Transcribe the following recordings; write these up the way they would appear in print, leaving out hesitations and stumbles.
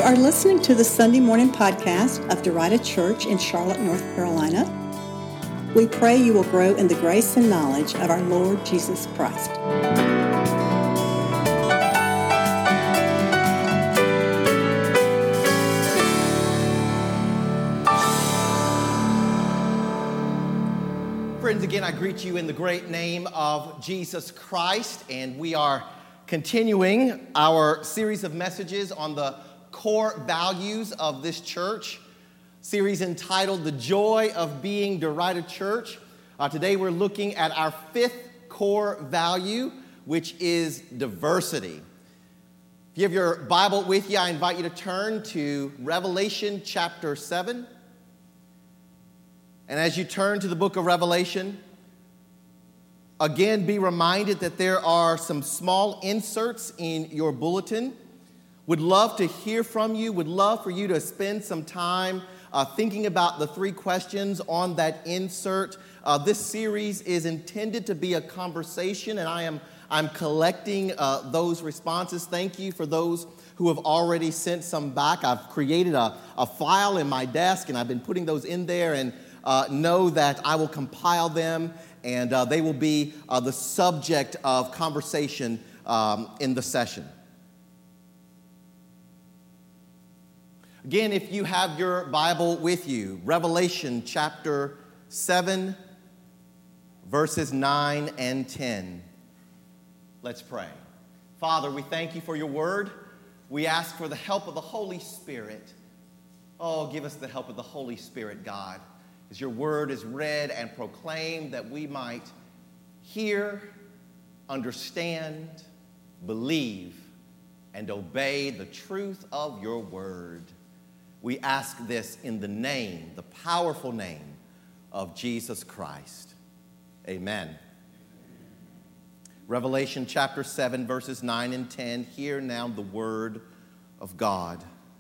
are listening to the Sunday morning podcast of Derita Church in Charlotte, North Carolina. We pray you will grow in the grace and knowledge of our Lord Jesus Christ. Friends, again, I greet you in the great name of Jesus Christ, and we are continuing our series of messages on the core values of this church, series entitled The Joy of Being Derita Church. Today we're looking at our fifth core value, which is diversity. If you have your Bible with you, I invite you to turn to Revelation chapter 7. And as you turn to the book of Revelation, again, be reminded that there are some small inserts in your bulletin. Would love to hear from you, would love for you to spend some time thinking about the three questions on that insert. This series is intended to be a conversation, and I'm collecting those responses. Thank you for those who have already sent some back. I've created a file in my desk, and I've been putting those in there, and know that I will compile them, and they will be the subject of conversation in the session. Again, if you have your Bible with you, Revelation chapter 7, verses 9 and 10. Let's pray. Father, we thank you for your word. We ask for the help of the Holy Spirit. Oh, give us the help of the Holy Spirit, God, as your word is read and proclaimed, that we might hear, understand, believe, and obey the truth of your word. We ask this in the name, the powerful name of Jesus Christ. Amen. Revelation chapter 7, verses 9 and 10. Hear now the word of God.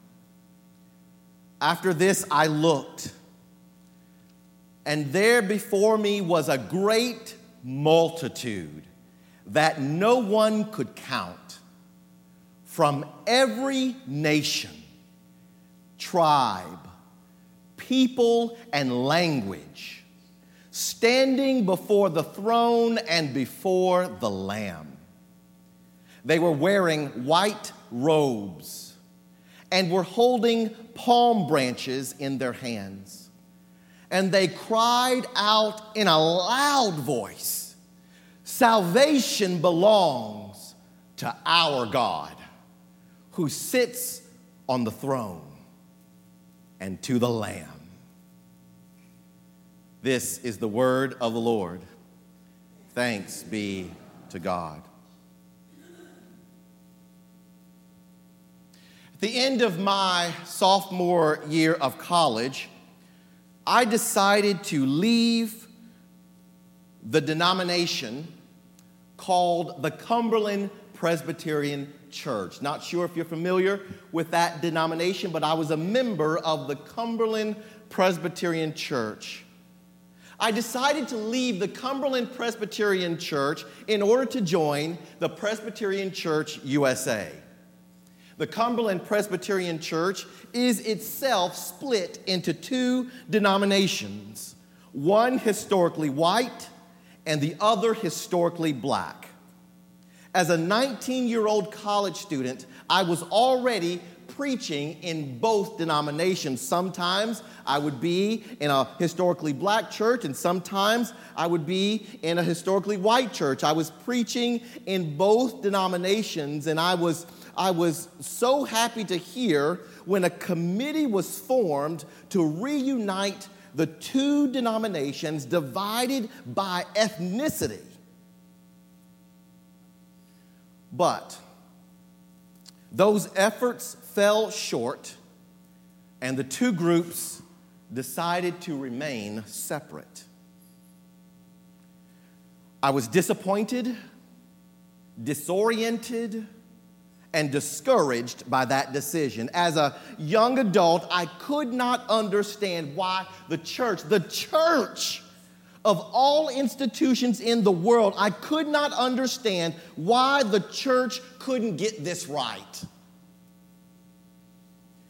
After this I looked, and there before me was a great multitude that no one could count, from every nation, tribe, people, and language, standing before the throne and before the Lamb. They were wearing white robes and were holding palm branches in their hands. And they cried out in a loud voice, "Salvation belongs to our God, who sits on the throne, and to the Lamb." This is the word of the Lord. Thanks be to God. At the end of my sophomore year of college, I decided to leave the denomination called the Cumberland Presbyterian Church. Not sure if you're familiar with that denomination, but I was a member of the Cumberland Presbyterian Church. I decided to leave the Cumberland Presbyterian Church in order to join the Presbyterian Church USA. The Cumberland Presbyterian Church is itself split into two denominations, one historically white and the other historically black. As a 19-year-old college student, I was already preaching in both denominations. Sometimes I would be in a historically black church, and sometimes I would be in a historically white church. I was preaching in both denominations, and I was so happy to hear when a committee was formed to reunite the two denominations divided by ethnicity. But those efforts fell short, and the two groups decided to remain separate. I was disappointed, disoriented, and discouraged by that decision. As a young adult, I could not understand why the church of all institutions in the world, I could not understand why the church couldn't get this right.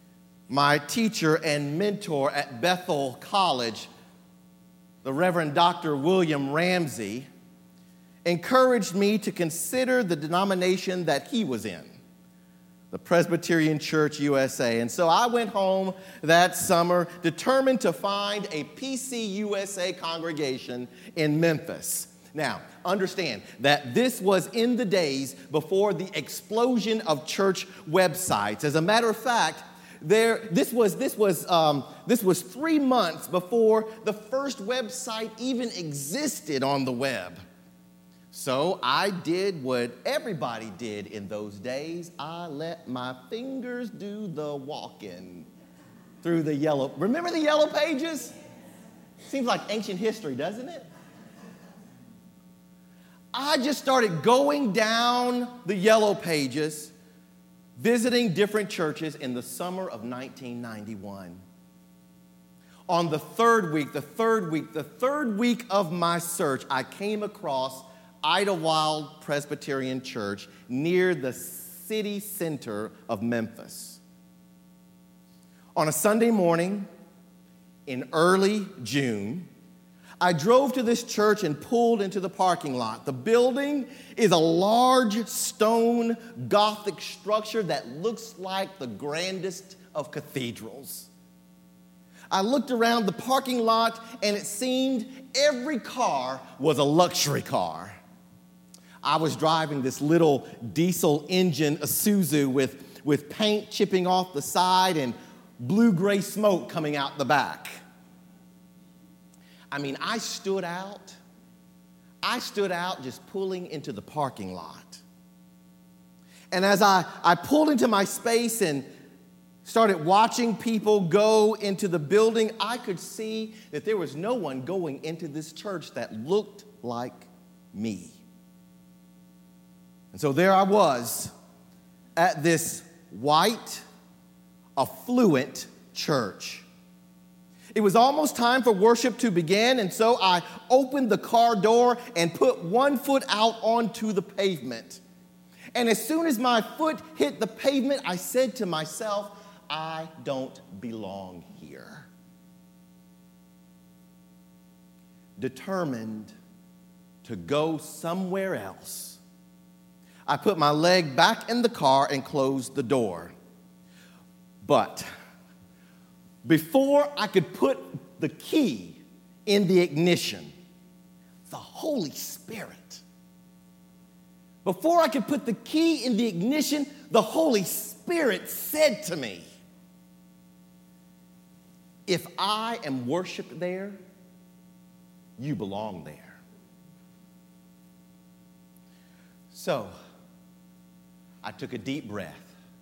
my teacher and mentor at Bethel College, the Reverend Dr. William Ramsey, encouraged me to consider the denomination that he was in, the Presbyterian Church USA. And so I went home that summer determined to find a PCUSA congregation in Memphis. Now, understand that this was in the days before the explosion of church websites. As a matter of fact, this was 3 months before the first website even existed on the web. So I did what everybody did in those days. I let my fingers do the walking through the yellow. Remember the yellow pages? Seems like ancient history, doesn't it? I just started going down the yellow pages, visiting different churches in the summer of 1991. On the third week of my search, I came across Idlewild Presbyterian Church near the city center of Memphis. On a Sunday morning in early June, I drove to this church and pulled into the parking lot. The building is a large stone Gothic structure that looks like the grandest of cathedrals. I looked around the parking lot and it seemed every car was a luxury car. I was driving this little diesel engine Isuzu with paint chipping off the side and blue-gray smoke coming out the back. I mean, I stood out just pulling into the parking lot. And as I pulled into my space and started watching people go into the building, I could see that there was no one going into this church that looked like me. And so there I was at this white, affluent church. It was almost time for worship to begin, and so I opened the car door and put one foot out onto the pavement. And as soon as my foot hit the pavement, I said to myself, I don't belong here. Determined to go somewhere else, I put my leg back in the car and closed the door. But before I could put the key in the ignition, the Holy Spirit. Before I could put the key in the ignition, the Holy Spirit said to me, if I am worshiped there, you belong there. So I took a deep breath.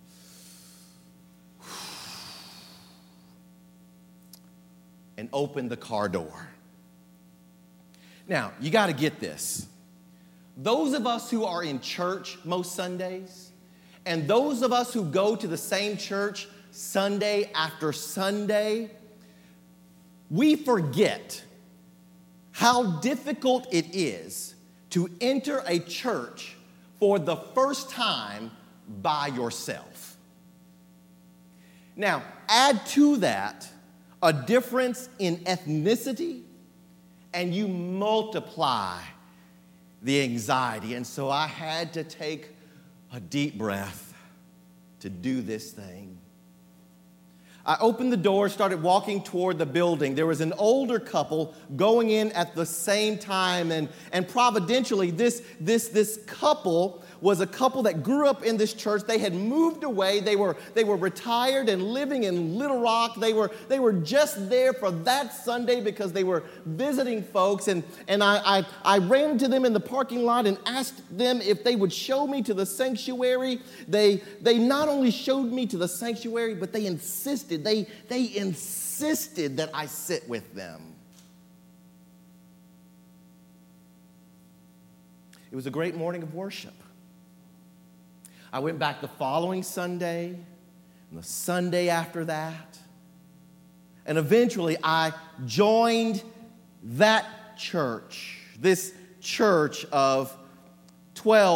And opened the car door. Now, you got to get this. Those of us who are in church most Sundays, and those of us who go to the same church Sunday after Sunday, we forget how difficult it is to enter a church for the first time by yourself. Now, add to that a difference in ethnicity, and you multiply the anxiety. And so I had to take a deep breath to do this thing. I opened the door, started walking toward the building. There was an older couple going in at the same time, and providentially, this couple was a couple that grew up in this church. They had moved away. They were retired and living in Little Rock. They were just there for that Sunday because they were visiting folks. And I ran into them in the parking lot and asked them if they would show me to the sanctuary. They not only showed me to the sanctuary, but they insisted. They insisted that I sit with them. It was a great morning of worship. I went back the following Sunday, and the Sunday after that, and eventually I joined that church, this church of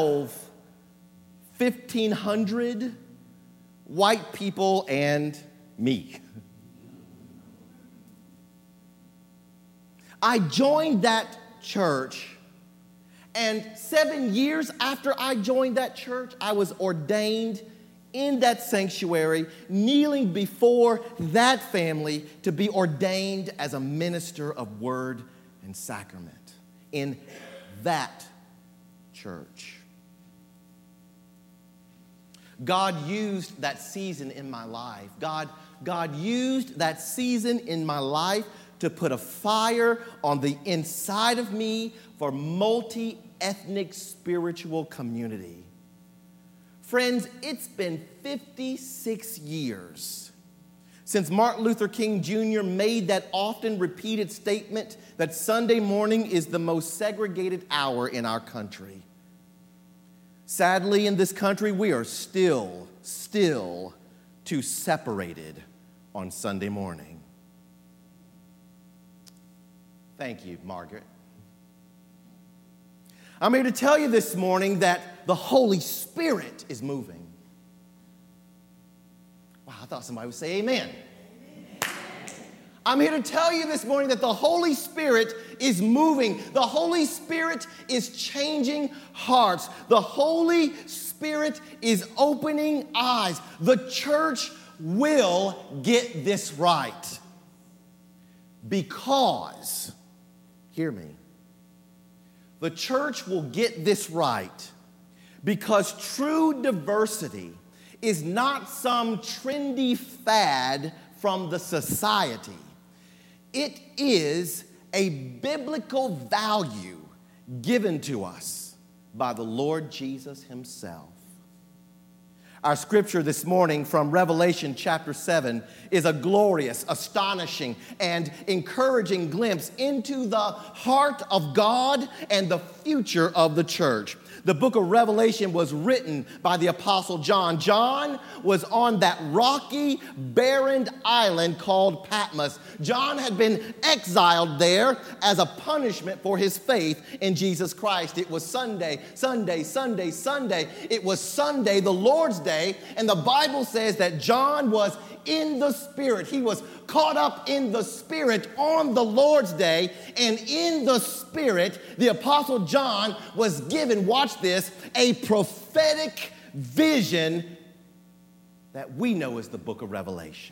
1,500 white people and me. I joined that church, and 7 years after I joined that church, I was ordained in that sanctuary, kneeling before that family to be ordained as a minister of word and sacrament in that church. God used that season in my life. God used that season in my life to put a fire on the inside of me for multi-ethnic spiritual community. Friends, it's been 56 years since Martin Luther King Jr. made that often repeated statement that Sunday morning is the most segregated hour in our country. Sadly, in this country, we are still too separated on Sunday morning. Thank you, Margaret. I'm here to tell you this morning that the Holy Spirit is moving. Wow, I thought somebody would say amen. I'm here to tell you this morning that the Holy Spirit is moving. The Holy Spirit is changing hearts. The Holy Spirit is opening eyes. The church will get this right. Because, hear me, the church will get this right because true diversity is not some trendy fad from the society. It is a biblical value given to us by the Lord Jesus himself. Our scripture this morning from Revelation chapter 7 is a glorious, astonishing, and encouraging glimpse into the heart of God and the future of the church. The book of Revelation was written by the Apostle John. John was on that rocky, barren island called Patmos. John had been exiled there as a punishment for his faith in Jesus Christ. It was Sunday. It was Sunday, the Lord's Day, and the Bible says that John was in the Spirit. He was caught up in the Spirit on the Lord's Day, and in the Spirit, the Apostle John was given, watch this, a prophetic vision that we know as the book of Revelation.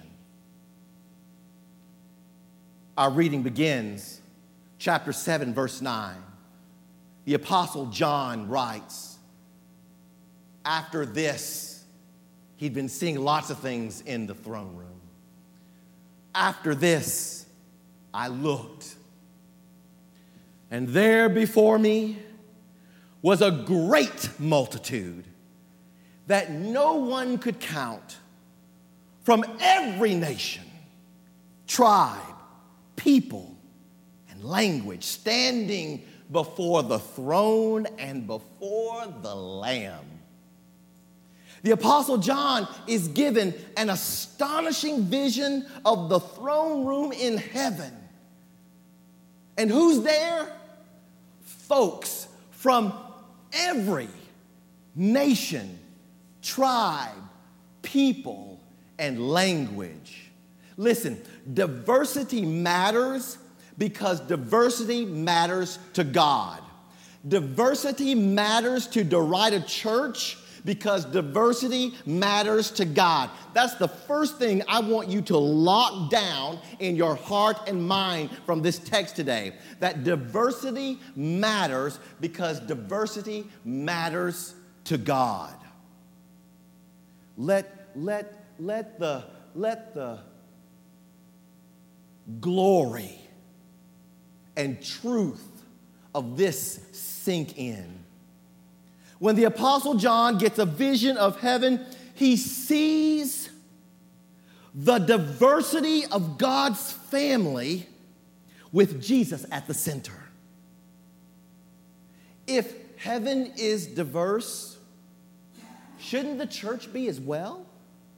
Our reading begins, chapter 7, verse 9. The Apostle John writes, after this, he'd been seeing lots of things in the throne room. After this, I looked, and there before me was a great multitude that no one could count, from every nation, tribe, people, and language, standing before the throne and before the Lamb. The Apostle John is given an astonishing vision of the throne room in heaven. And who's there? Folks from every nation, tribe, people, and language. Listen, diversity matters because diversity matters to God. Diversity matters to Derita Church because diversity matters to God. That's the first thing I want you to lock down in your heart and mind from this text today. That diversity matters because diversity matters to God. Let the glory and truth of this sink in. When the Apostle John gets a vision of heaven, he sees the diversity of God's family with Jesus at the center. If heaven is diverse, shouldn't the church be as well?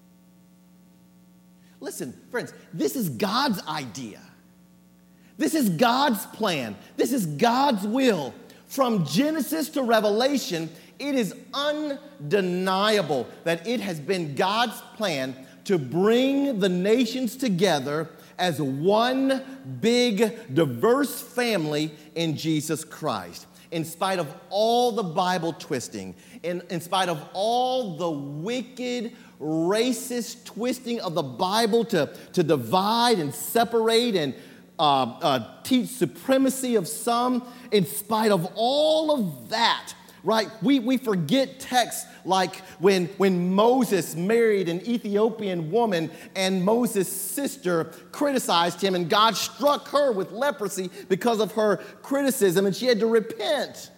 Listen, friends, this is God's idea. This is God's plan. This is God's will. From Genesis to Revelation, it is undeniable that it has been God's plan to bring the nations together as one big, diverse family in Jesus Christ. In spite of all the Bible twisting, in spite of all the wicked, racist twisting of the Bible to divide and separate and teach supremacy of some, in spite of all of that, right? We forget texts like when Moses married an Ethiopian woman and Moses' sister criticized him and God struck her with leprosy because of her criticism and she had to repent.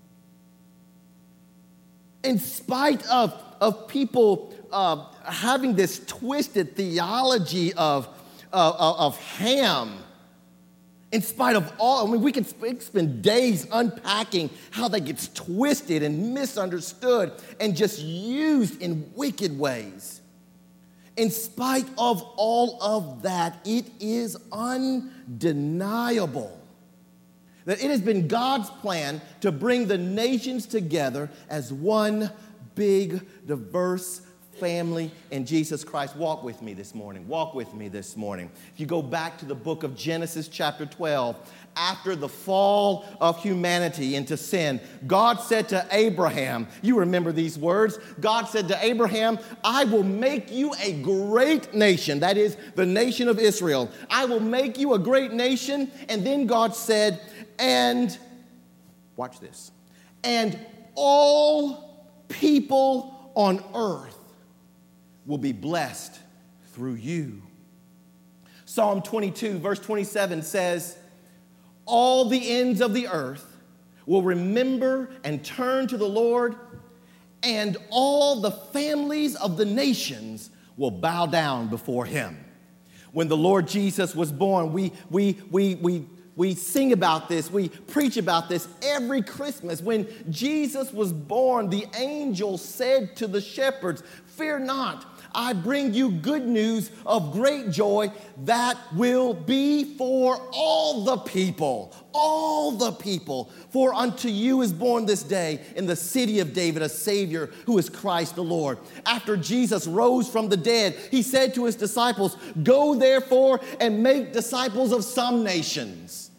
In spite of people having this twisted theology of Ham, in spite of all, I mean, we can spend days unpacking how that gets twisted and misunderstood and just used in wicked ways. In spite of all of that, it is undeniable that it has been God's plan to bring the nations together as one big, diverse family in Jesus Christ. Walk with me this morning. Walk with me this morning. If you go back to the book of Genesis chapter 12, after the fall of humanity into sin, God said to Abraham, you remember these words, God said to Abraham, I will make you a great nation. That is the nation of Israel. I will make you a great nation. And then God said, and, watch this, and all people on earth will be blessed through you. Psalm 22, verse 27 says, all the ends of the earth will remember and turn to the Lord, and all the families of the nations will bow down before him. When the Lord Jesus was born, we sing about this, we preach about this every Christmas. When Jesus was born, the angel said to the shepherds, fear not, I bring you good news of great joy that will be for all the people. All the people. For unto you is born this day in the city of David a Savior who is Christ the Lord. After Jesus rose from the dead, he said to his disciples, go therefore and make disciples of some nations.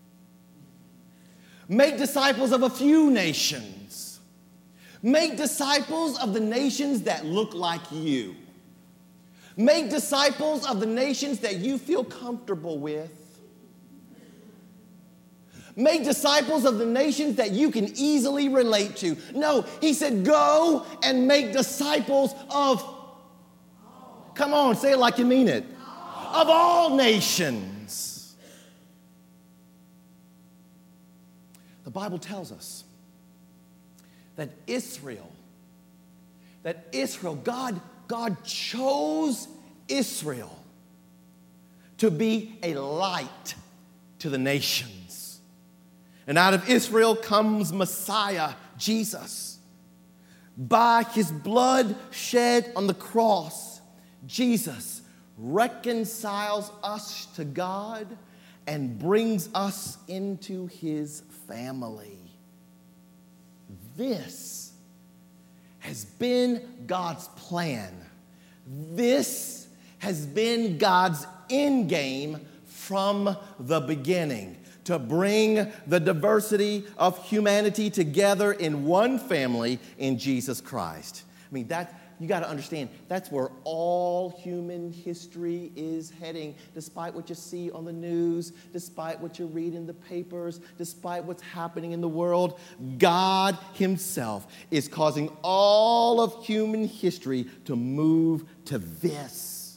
Make disciples of a few nations. Make disciples of the nations that look like you. Make disciples of the nations that you feel comfortable with. Make disciples of the nations that you can easily relate to. No, he said, go and make disciples of, come on, say it like you mean it, of all nations. The Bible tells us that Israel, God chose Israel to be a light to the nations. And out of Israel comes Messiah, Jesus. By his blood shed on the cross, Jesus reconciles us to God and brings us into his family. This has been God's plan. This has been God's end game from the beginning, to bring the diversity of humanity together in one family in Jesus Christ. I mean, you got to understand, that's where all human history is heading, despite what you see on the news, despite what you read in the papers, despite what's happening in the world. God himself is causing all of human history to move to this.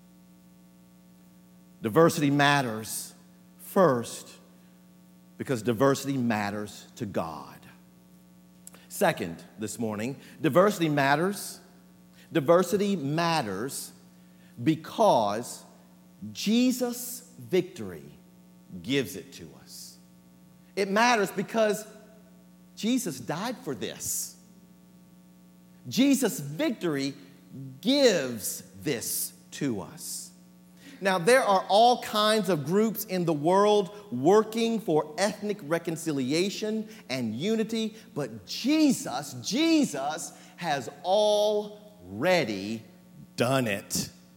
Diversity matters first because diversity matters to God. Second, this morning, diversity matters because Jesus' victory gives it to us. It matters because Jesus died for this. Jesus' victory gives this to us. Now, there are all kinds of groups in the world working for ethnic reconciliation and unity, but Jesus has already done it.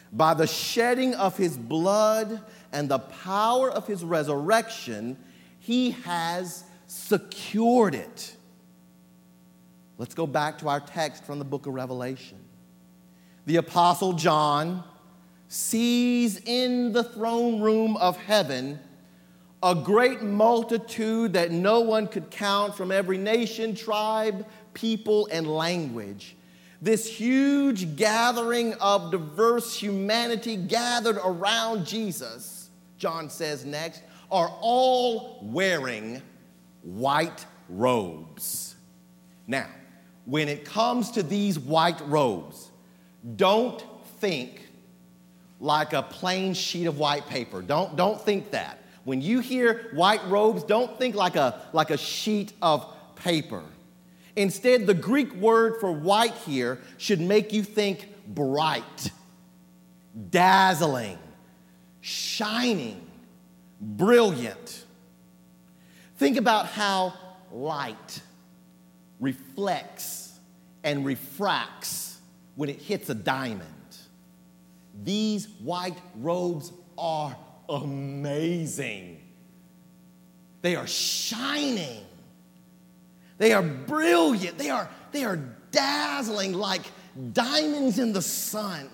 By the shedding of his blood and the power of his resurrection, he has secured it. Let's go back to our text from the book of Revelation. The Apostle John sees in the throne room of heaven a great multitude that no one could count from every nation, tribe, people, and language. This huge gathering of diverse humanity gathered around Jesus, John says next, are all wearing white robes. Now, when it comes to these white robes, don't think like a plain sheet of white paper. Don't think that. When you hear white robes, don't think like a sheet of paper. Instead, the Greek word for white here should make you think bright, dazzling, shining, brilliant. Think about how light reflects and refracts when it hits a diamond. These white robes are amazing. They are shining. They are brilliant. They are dazzling like diamonds in the sun.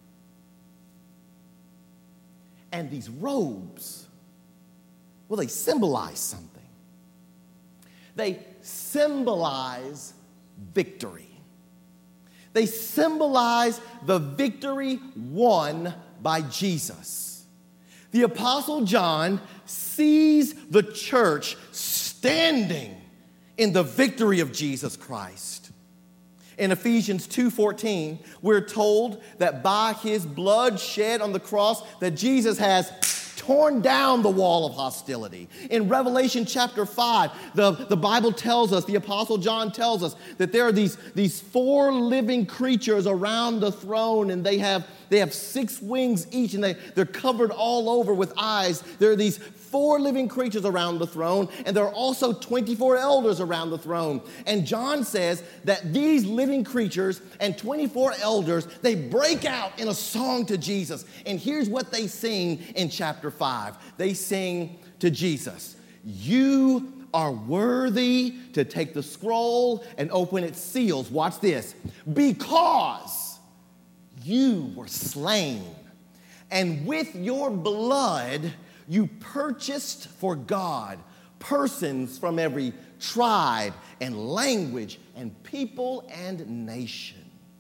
And these robes, well, they symbolize something. They symbolize victory. They symbolize the victory won by Jesus. The Apostle John sees the church standing in the victory of Jesus Christ. In Ephesians 2:14, we're told that by his blood shed on the cross that Jesus has torn down the wall of hostility. In Revelation chapter 5, the Bible tells us, the Apostle John tells us that there are these four living creatures around the throne, and they have 6 wings each, and they're covered all over with eyes. There are these 4 living creatures around the throne, and there are also 24 elders around the throne. And John says that these living creatures and 24 elders, they break out in a song to Jesus. And here's what they sing in chapter 5. They sing to Jesus, "You are worthy to take the scroll and open its seals." Watch this. "Because you were slain, and with your blood you purchased for God persons from every tribe and language and people and nation."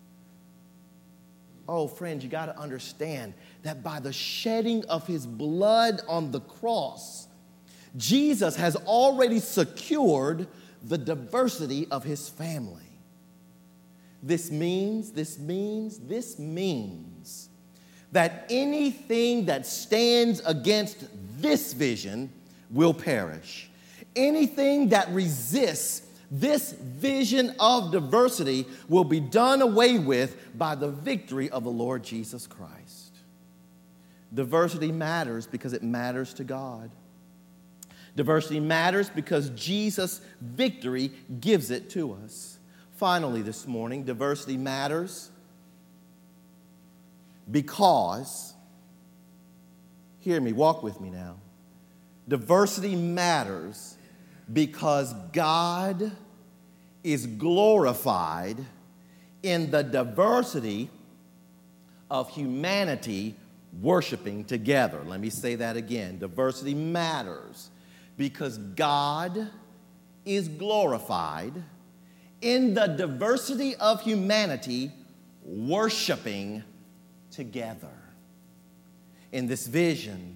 Oh, friends, you got to understand that by the shedding of his blood on the cross, Jesus has already secured the diversity of his family. This means that anything that stands against this vision will perish. Anything that resists this vision of diversity will be done away with by the victory of the Lord Jesus Christ. Diversity matters because it matters to God. Diversity matters because Jesus' victory gives it to us. Finally, this morning, diversity matters because, hear me, walk with me now. Diversity matters because God is glorified in the diversity of humanity worshiping together. Let me say that again. Diversity matters because God is glorified in the diversity of humanity worshiping together. In this vision,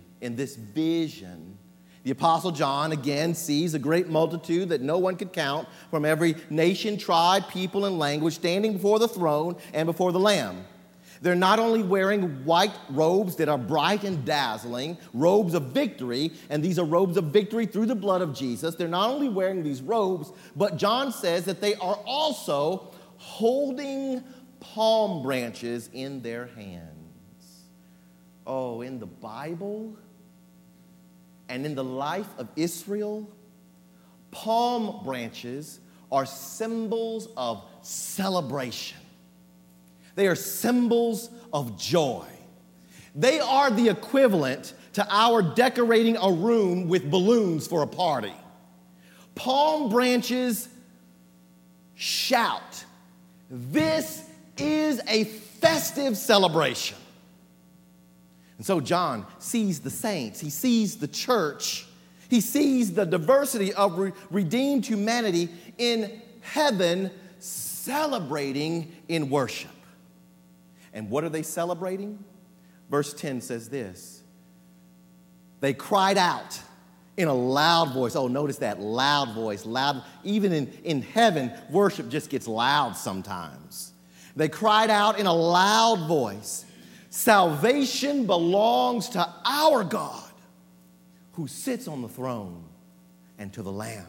the Apostle John again sees a great multitude that no one could count from every nation, tribe, people, and language standing before the throne and before the Lamb. They're not only wearing white robes that are bright and dazzling, robes of victory, and these are robes of victory through the blood of Jesus. They're not only wearing these robes, but John says that they are also holding palm branches in their hands. Oh, in the Bible and in the life of Israel, palm branches are symbols of celebration. They are symbols of joy. They are the equivalent to our decorating a room with balloons for a party. Palm branches shout. This is a festive celebration. And so John sees the saints. He sees the church. He sees the diversity of redeemed humanity in heaven celebrating in worship. And what are they celebrating? Verse 10 says this. They cried out in a loud voice. Oh, notice that, loud voice, loud. Even in heaven, worship just gets loud sometimes. They cried out in a loud voice, salvation belongs to our God who sits on the throne and to the Lamb.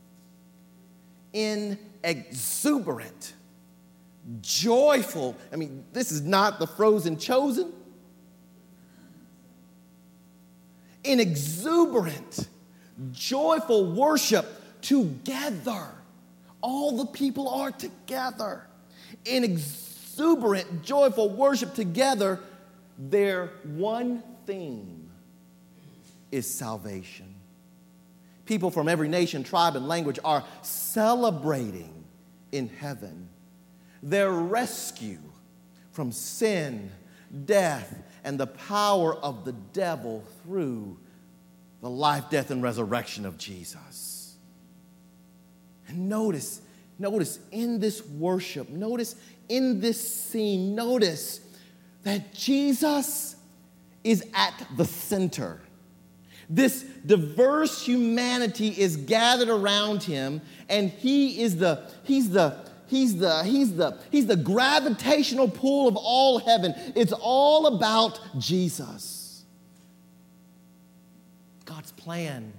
In exuberant, joyful, this is not the Frozen Chosen. In exuberant, joyful worship together. All the people are together. In exuberant, joyful worship together, their one theme is salvation. People from every nation, tribe, and language are celebrating in heaven their rescue from sin, death, and the power of the devil through the life, death, and resurrection of Jesus. And notice in this worship, notice in this scene, notice that Jesus is at the center. This diverse humanity is gathered around him, and he's the gravitational pull of all heaven. It's all about Jesus. God's plan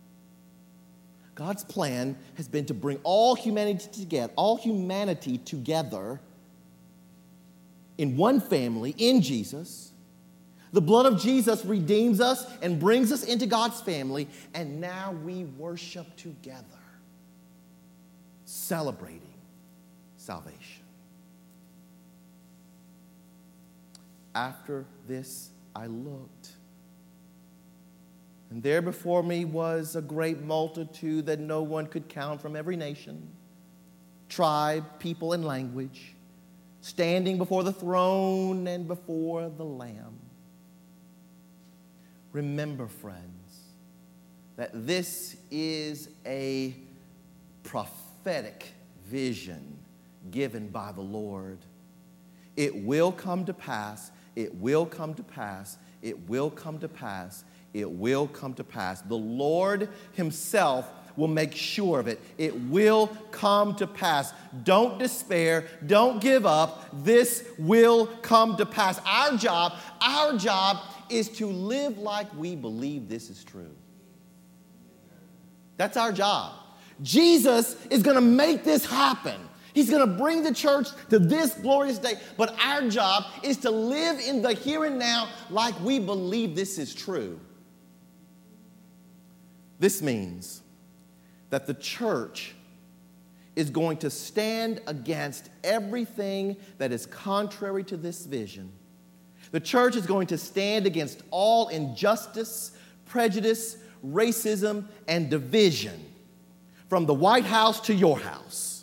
has been to bring all humanity together in one family, in Jesus. The blood of Jesus redeems us and brings us into God's family, and now we worship together, celebrating salvation. After this, I looked, and there before me was a great multitude that no one could count from every nation, tribe, people, and language, standing before the throne and before the Lamb. Remember, friends, that this is a prophetic vision given by the Lord. It will come to pass. It will come to pass. It will come to pass. It will come to pass. The Lord himself will make sure of it. It will come to pass. Don't despair. Don't give up. This will come to pass. Our job is to live like we believe this is true. That's our job. Jesus is going to make this happen. He's going to bring the church to this glorious day. But our job is to live in the here and now like we believe this is true. This means that the church is going to stand against everything that is contrary to this vision. The church is going to stand against all injustice, prejudice, racism, and division, from the White House to your house.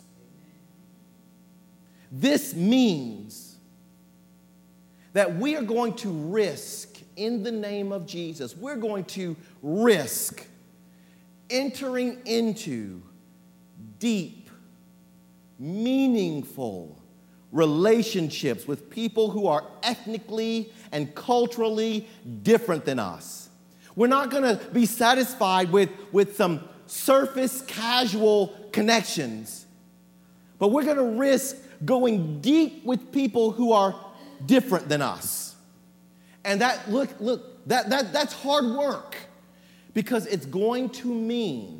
This means that we are going to risk, in the name of Jesus, we're going to risk entering into deep, meaningful relationships with people who are ethnically and culturally different than us. We're not going to be satisfied with some surface casual connections, but we're going to risk going deep with people who are different than us. And that's hard work, because it's going to mean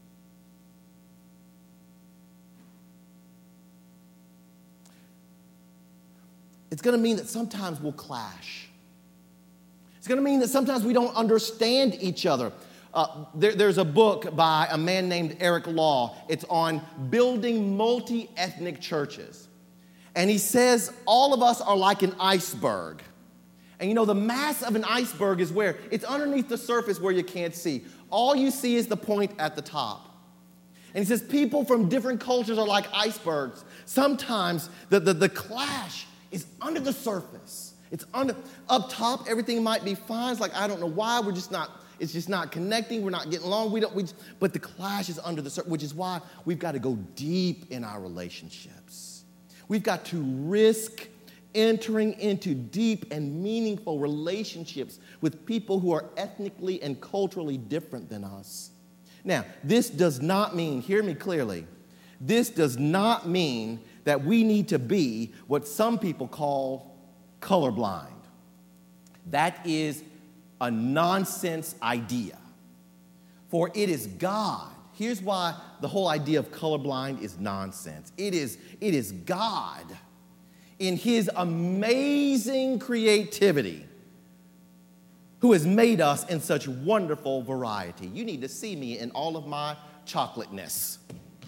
that sometimes we'll clash. It's going to mean that sometimes we don't understand each other. There's a book by a man named Eric Law. It's on building multi-ethnic churches. And he says all of us are like an iceberg. And you know, the mass of an iceberg is where? It's underneath the surface where you can't see. All you see is the point at the top. And he says people from different cultures are like icebergs. Sometimes the clash is under the surface. It's up top, everything might be fine. It's like, I don't know why, it's just not connecting, we're not getting along, but the clash is under the surface, which is why we've got to go deep in our relationships. We've got to risk entering into deep and meaningful relationships with people who are ethnically and culturally different than us. Now, this does not mean, hear me clearly, this does not mean that we need to be what some people call colorblind. That is a nonsense idea. For it is God. Here's why the whole idea of colorblind is nonsense. It is God in his amazing creativity who has made us in such wonderful variety. You need to see me in all of my chocolateness.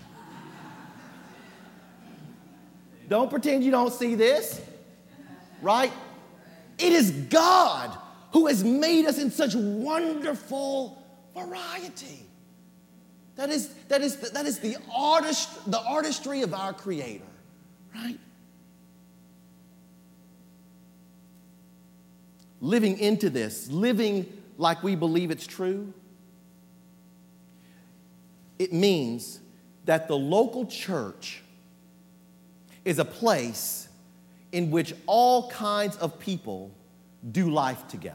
Don't pretend you don't see this, right? It is God who has made us in such wonderful variety. That is the artistry of our Creator, right? Living into this, living like we believe it's true, it means that the local church is a place in which all kinds of people do life together.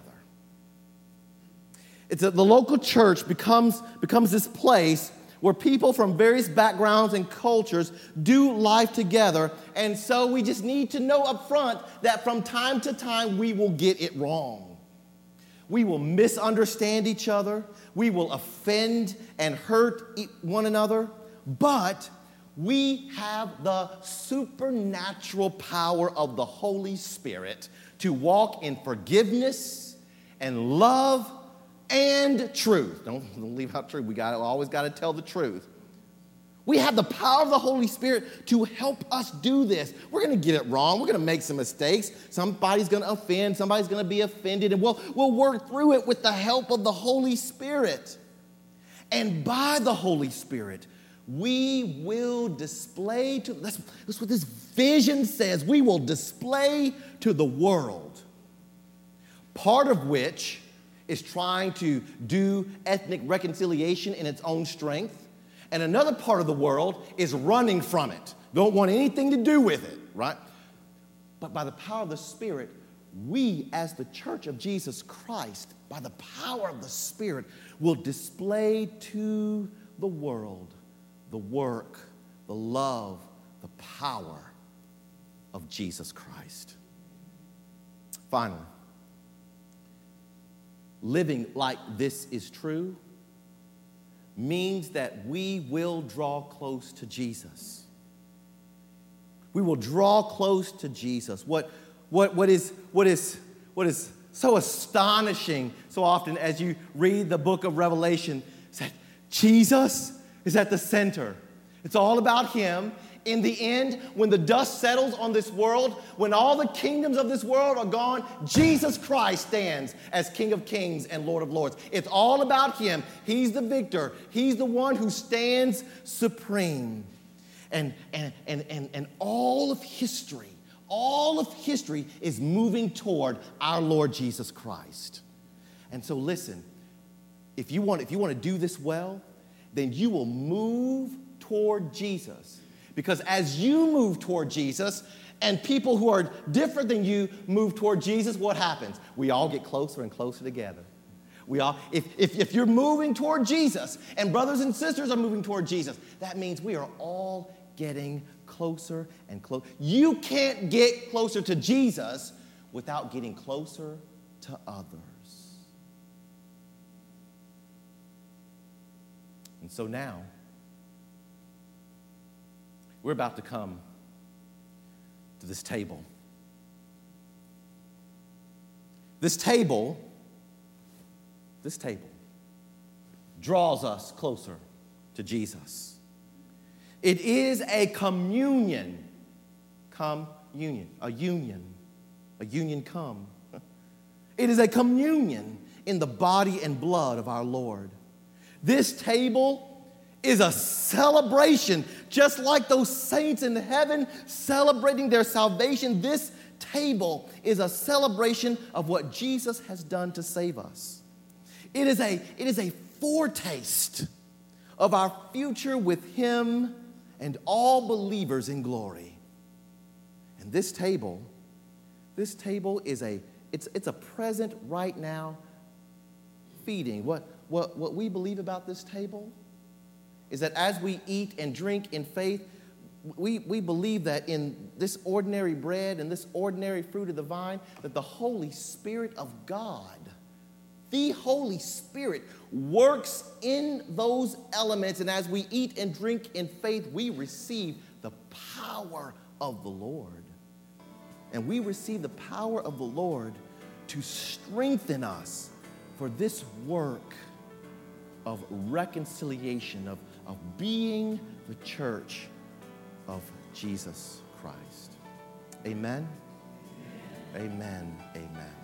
The local church becomes this place where people from various backgrounds and cultures do life together, and so we just need to know up front that from time to time we will get it wrong. We will misunderstand each other, we will offend and hurt one another, but we have the supernatural power of the Holy Spirit to walk in forgiveness and love and truth. Don't leave out truth. We always got to tell the truth. We have the power of the Holy Spirit to help us do this. We're going to get it wrong. We're going to make some mistakes. Somebody's going to offend. Somebody's going to be offended. And we'll work through it with the help of the Holy Spirit. And by the Holy Spirit, we will display to, that's what this vision says, we will display to the world, part of which is trying to do ethnic reconciliation in its own strength, and another part of the world is running from it, don't want anything to do with it, right? But by the power of the Spirit, we as the Church of Jesus Christ, by the power of the Spirit, will display to the world the work, the love, the power of Jesus Christ. Finally, living like this is true means that we will draw close to Jesus. We will draw close to Jesus. What is so astonishing so often as you read the book of Revelation is that Jesus is at the center. It's all about him. In the end, when the dust settles on this world, when all the kingdoms of this world are gone, Jesus Christ stands as King of Kings and Lord of Lords. It's all about him. He's the victor. He's the one who stands supreme. And all of history is moving toward our Lord Jesus Christ. And so listen, if you want to do this well, then you will move toward Jesus. Because as you move toward Jesus and people who are different than you move toward Jesus, what happens? We all get closer and closer together. If you're moving toward Jesus and brothers and sisters are moving toward Jesus, that means we are all getting closer and closer. You can't get closer to Jesus without getting closer to others. And so now, we're about to come to this table. This table draws us closer to Jesus. It is a communion. A union come. It is a communion in the body and blood of our Lord. This table is a celebration, just like those saints in heaven celebrating their salvation. This table is a celebration of what Jesus has done to save us. It is a foretaste of our future with Him and all believers in glory. And this table is it's a present right now feeding. What we believe about this table is that as we eat and drink in faith, we believe that in this ordinary bread and this ordinary fruit of the vine, that the Holy Spirit of God, the Holy Spirit, works in those elements. And as we eat and drink in faith, we receive the power of the Lord. And we receive the power of the Lord to strengthen us for this work of reconciliation, of being the church of Jesus Christ. Amen? Amen. Amen.